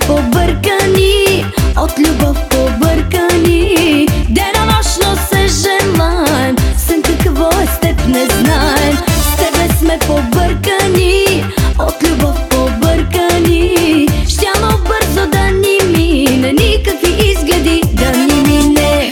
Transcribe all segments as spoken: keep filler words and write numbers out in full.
побъркани, от любов побъркани. Денонощно се желаем, сън какво е с теб не знаем. С тебе сме побъркани, от любов побъркани. Щяло бързо да ни мине, никакви изгледи да ни мине.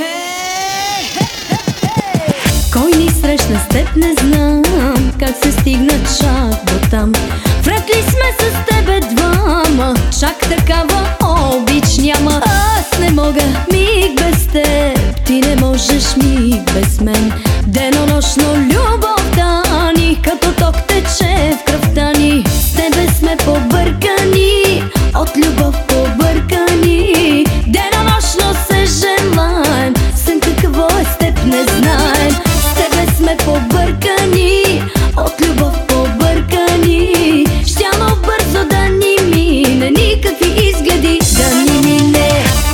Кой ни срещна с теб не знам, как се стигна чак до там. Вряд ли сме с тебе двама, чак такава обич няма. Аз не мога миг без теб, ти не можеш миг без мен. Денонощно любовта ни като ток тече в кръвта ни. С тебе сме побъркани, от любов побъркани. Денонощно се желаем, сън какво е с теб не знаем. С тебе сме побъркани, от любов побъркани. Щяло бързо да ни мине, никакви изгледи да ни мине.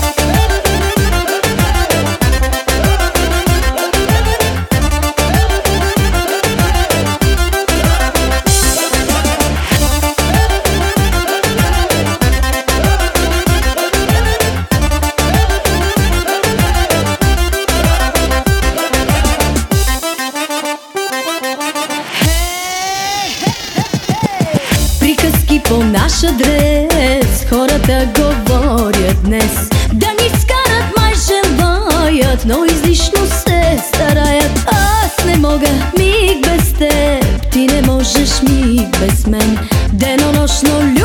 Приказки по наш адрес хората говорят днес. Да ни скарат май желаят, но излишно се стараят. Аз не мога миг без теб, ти не можеш миг без мен. Денонощно